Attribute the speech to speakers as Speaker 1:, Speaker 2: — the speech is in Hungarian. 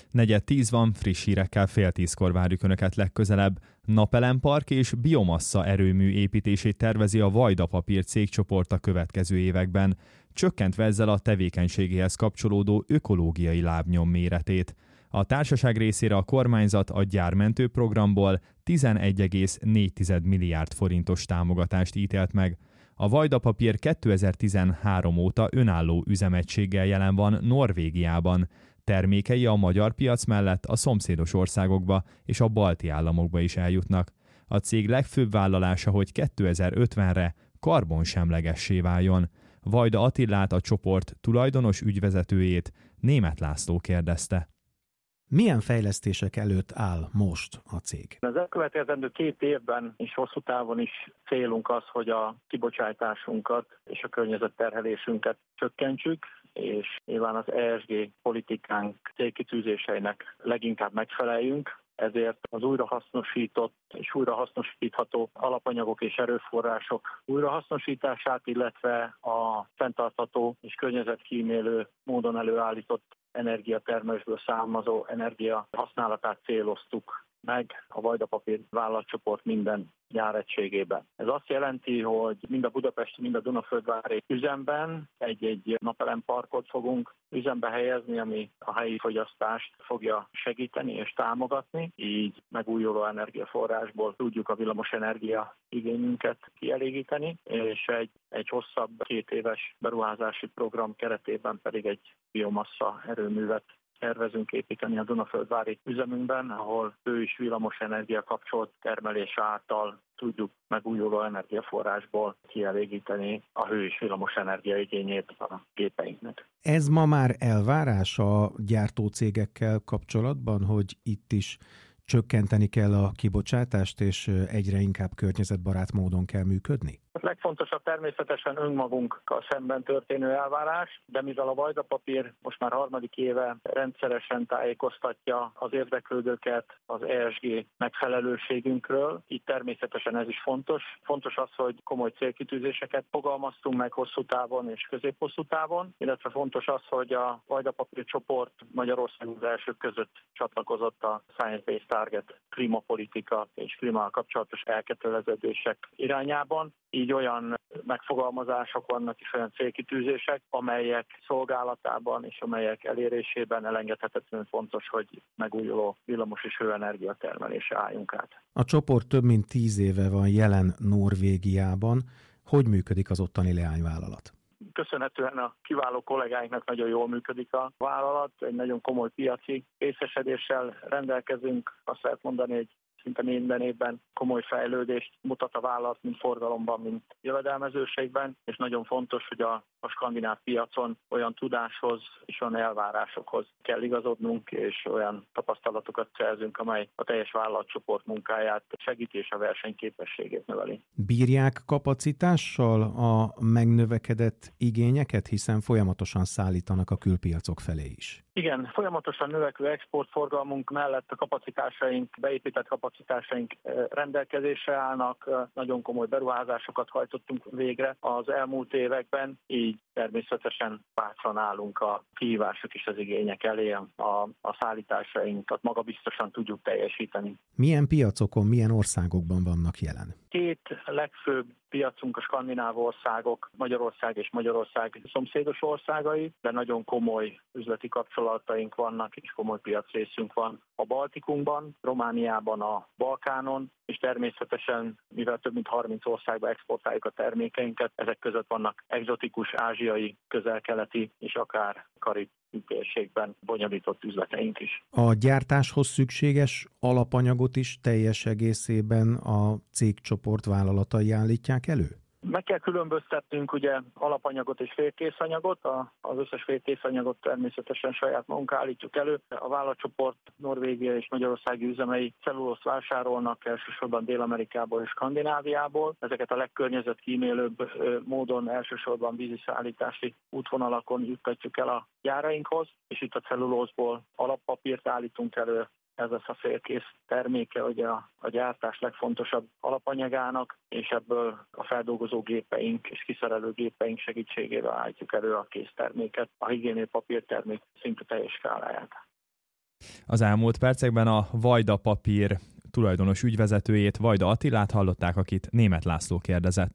Speaker 1: 4:10 van, friss hírekkel 9:30 várjuk Önöket legközelebb. Napelempark és biomassa erőmű építését tervezi a Vajda Papír cégcsoport a következő években, csökkentve ezzel a tevékenységéhez kapcsolódó ökológiai lábnyom méretét. A társaság részére a kormányzat a gyármentő programból 11,4 milliárd forintos támogatást ítélt meg. A Vajda Papír 2013 óta önálló üzemegységgel jelen van Norvégiában. Termékei a magyar piac mellett a szomszédos országokba és a balti államokba is eljutnak. A cég legfőbb vállalása, hogy 2050-re karbonsemlegessé váljon. Vajda Attilát, a csoport tulajdonos ügyvezetőjét, Németh László kérdezte.
Speaker 2: Milyen fejlesztések előtt áll most a cég?
Speaker 3: Az elkövetkezendő 2 évben és hosszú távon is célunk az, hogy a kibocsátásunkat és a környezetterhelésünket csökkentsük, és nyilván az ESG politikánk célkitűzéseinek leginkább megfeleljünk. Ezért az újrahasznosított és újrahasznosítható alapanyagok és erőforrások újrahasznosítását, illetve a fenntartható és környezetkímélő módon előállított energiatermelésből származó energia használatát céloztuk meg a Vajda Papír vállalatcsoport minden gyáregységében. Ez azt jelenti, hogy mind a budapesti, mind a Dunaföldvári üzemben egy napelemparkot fogunk üzembe helyezni, ami a helyi fogyasztást fogja segíteni és támogatni, így megújuló energiaforrásból tudjuk a villamosenergia igényünket kielégíteni, és egy hosszabb 2 éves beruházási program keretében pedig egy biomassa erőművet tervezünk építeni a Dunaföldvári üzemünkben, ahol hő és villamosenergia kapcsolt termelés által tudjuk megújuló energiaforrásból kielégíteni a hő és villamosenergia igényét a gépeinknek.
Speaker 2: Ez ma már elvárás a gyártócégekkel kapcsolatban, hogy itt is csökkenteni kell a kibocsátást, és egyre inkább környezetbarát módon kell működni?
Speaker 3: A legfontosabb természetesen önmagunkkal szemben történő elvárás, de mivel a Vajda Papír most már 3. éve rendszeresen tájékoztatja az érdeklődőket az ESG megfelelőségünkről, így természetesen ez is fontos. Fontos az, hogy komoly célkitűzéseket fogalmaztunk meg hosszú távon és középhosszú távon, illetve fontos az, hogy a Vajda Papír csoport Magyarország az elsők között csatlakozott a Science Based Target klímapolitika és klímával kapcsolatos elköteleződések irányában. Így olyan megfogalmazások vannak és olyan célkitűzések, amelyek szolgálatában és amelyek elérésében elengedhetetlenül fontos, hogy megújuló villamos és hőenergia termelésre álljunk át.
Speaker 2: A csoport több mint 10 éve van jelen Norvégiában. Hogy működik az ottani leányvállalat?
Speaker 3: Köszönhetően a kiváló kollégáinknak nagyon jól működik a vállalat, egy nagyon komoly piaci részesedéssel rendelkezünk, azt lehet mondani, hogy szinte minden évben komoly fejlődést mutat a vállalat, mind forgalomban, mind jövedelmezőségben, és nagyon fontos, hogy a skandináv piacon olyan tudáshoz és olyan elvárásokhoz kell igazodnunk, és olyan tapasztalatokat szerzünk, amely a teljes vállalatcsoport munkáját segíti és a versenyképességét növeli.
Speaker 2: Bírják kapacitással a megnövekedett igényeket, hiszen folyamatosan szállítanak a külpiacok felé is?
Speaker 3: Igen, folyamatosan növekvő exportforgalmunk mellett a kapacitásaink, beépített kapacitásaink rendelkezésre állnak, nagyon komoly beruházásokat hajtottunk végre az elmúlt években, így természetesen bátran állunk a kihívások és az igények elé, a szállításainkat magabiztosan tudjuk teljesíteni.
Speaker 2: Milyen piacokon, milyen országokban vannak jelen?
Speaker 3: 2 legfőbb piacunk a skandináv országok, Magyarország és Magyarország szomszédos országai, de nagyon komoly üzleti kapcsolataink vannak, és komoly piacrészünk van a Baltikumban, Romániában, a Balkánon, és természetesen, mivel több mint 30 országba exportáljuk a termékeinket, ezek között vannak egzotikus, ázsiai, közel-keleti és akár karib térségben bonyolított üzleteink is.
Speaker 2: A gyártáshoz szükséges alapanyagot is teljes egészében a cégcsoport vállalatai állítják elő?
Speaker 3: Meg kell különböztetnünk ugye alapanyagot és félkészanyagot. Az összes félkészanyagot természetesen saját magunk állítjuk elő. A vállalatcsoport Norvégia és Magyarországi üzemei cellulózt vásárolnak elsősorban Dél-Amerikából és Skandináviából. Ezeket a legkörnyezetkímélőbb módon elsősorban víziszállítási útvonalakon juttatjuk el a gyárainkhoz, és itt a cellulózból alappapírt állítunk elő. Ez lesz a félkész terméke ugye a gyártás legfontosabb alapanyagának, és ebből a feldolgozó gépeink és kiszerelő gépeink segítségével állítjuk elő a készterméket, a higiéniai papírtermék szinte teljes skáláját.
Speaker 1: Az elmúlt percekben a Vajda Papír tulajdonos ügyvezetőjét, Vajda Attilát hallották, akit Németh László kérdezett.